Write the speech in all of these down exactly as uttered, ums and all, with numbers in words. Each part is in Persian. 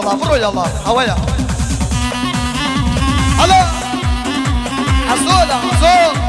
الله برو يلا هوايا هلا عزولة عزول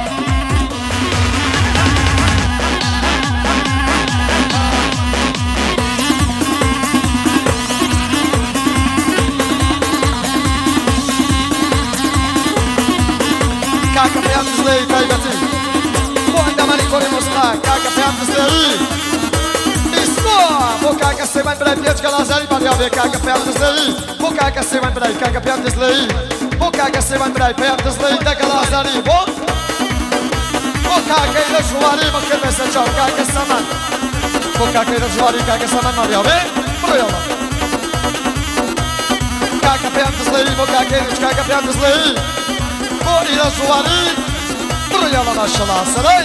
كاكا بيان تزلي تايبتي مو عندما نكون مسخا كاكا بيان تزلي اسمع مو كاكا سيمان بلاي بيج غلازاري باريا بي كاكا بيان تزلي مو كاكا سيمان بلاي كاكا بيان تزلي مو كاكا سيمان بلاي بيان تزلي دا غلازاري مو مو كاكا إلى جواري مكر بسجاو كاكا سامان مو كاكا إلى جواري كاكا سامان ماريا بي برو يلا كاكا بيان تزلي مو كاكا إلى كاكا بيان تزلي مو إلى جواري برو يلا ما شاء الله سراي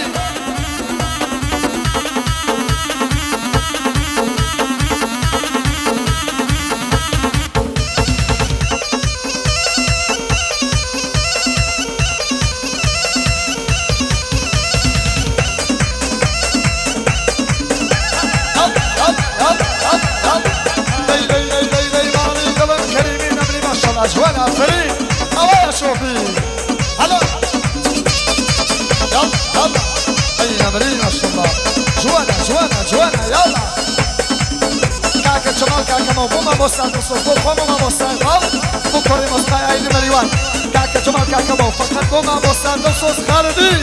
جوان عفرين هوايا شوفي هلا يلا يلا اي نمرين ما شاء الله جوانا جوانا جوانا يلا كاكا جمال كاكا موبوما موستان تصفو قوموما موستان بكوري موستان اي نمريوان كاكا جمال كاكا مو فقط قوما موستان تصوص خالدي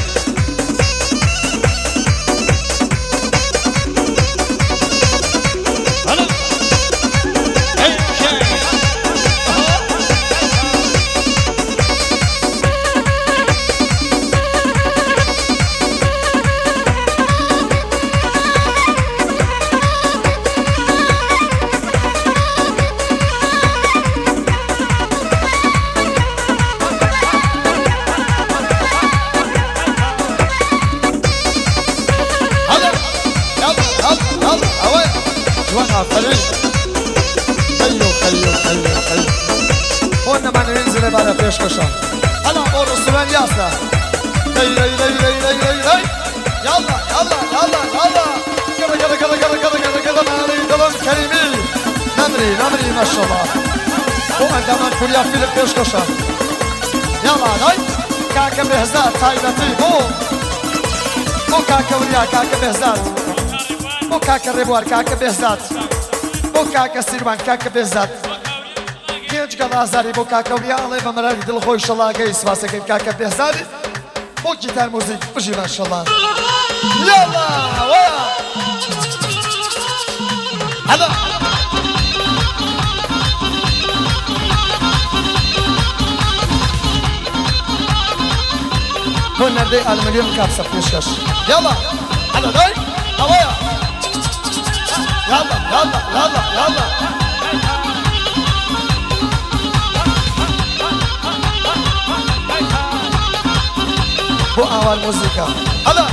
عفرين خيو خيو خيو خيو هون ما ننزل برا فيش كشان هلا اور السمان ياسا لي لي لي لي لي لي لي يلا يلا يلا يلا كذا كذا كذا كذا كذا كذا كذا مالي دلم كريمي نمري نمري ما شاء الله هو عندما نقول يا فيلم فيش كشان يلا هاي كاكا بهزات تايبتي مو مو كاكا وليا كاكا بهزات مو كاكا ريبوار كاكا بهزات مو كاكا سيروان كاكا بهزات كينج غلازاري مو كاكا وليا الله بمراري دل خوي شاء الله قيس واسكن كاكا بهزات مو جيتار موزيك بجي ما شاء الله يلا ويا هلا هون نردي المليون كابسة فيشكش يلا هلا داي هوايا يلا يلا يلا يلا هو أول موسيقى هلا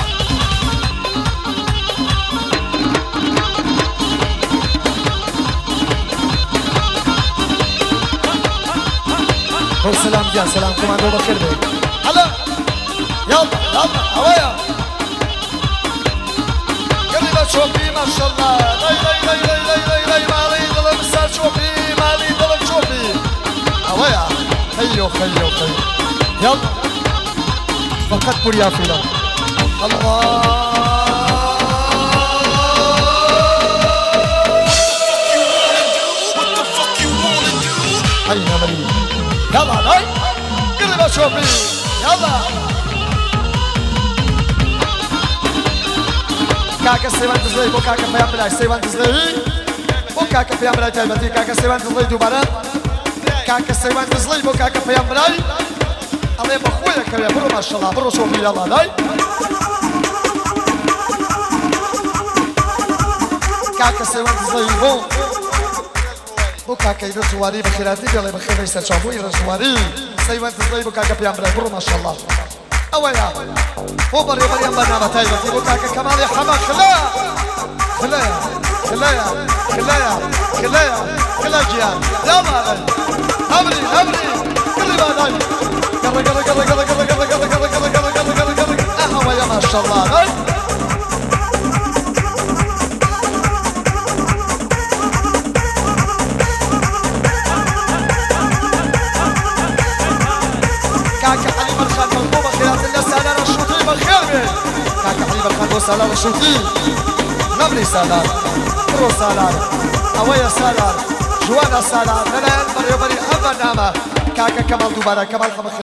هو سلام جان سلام كوماندو بخير بيك هلا يلا يلا هوايا قلبة شوفي ما شاء الله لي لي لي لي لي لي لي مالي ظلم سار شوفي مالي ظلم شوفي هوايا خيو خيو خيو يلا فقط بريا فيلا الله هيا مريم يلا لي قلبة شوفي يلا كاكا سيوان تزلي بو كاكا فيام بلاي سيوان تزلي بو كاكا فيام بلاي تايبتي كاكا سيوان تزلي دوباره كاكا سيوان تزلي بو كاكا فيام بلاي الله بخويا كريا برو ما شاء الله برو شوفي يلا لاي كاكا سيوان تزلي بو بو كاكا يرزواري بخيراتي بيالي بخير ريسا شابو يرزواري سيوان تزلي بو كاكا فيام بلاي برو ما شاء الله اويا هو بري بري برنامج تايبتي بو كاكا كمال يا حما خلايا خلايا خلايا خلايا خلايا خلايا جيان يلا امري امري كل ما داي يلا يلا يلا يلا يلا يلا يلا يلا يلا يلا يلا يلا اهو يا ما شاء الله هاي سالار شوتي نبري سالار برو سالار اويا سالار جوانا سالار لا لا بريو بري ابا نعمة كاكا كمال دوباره كمال خمس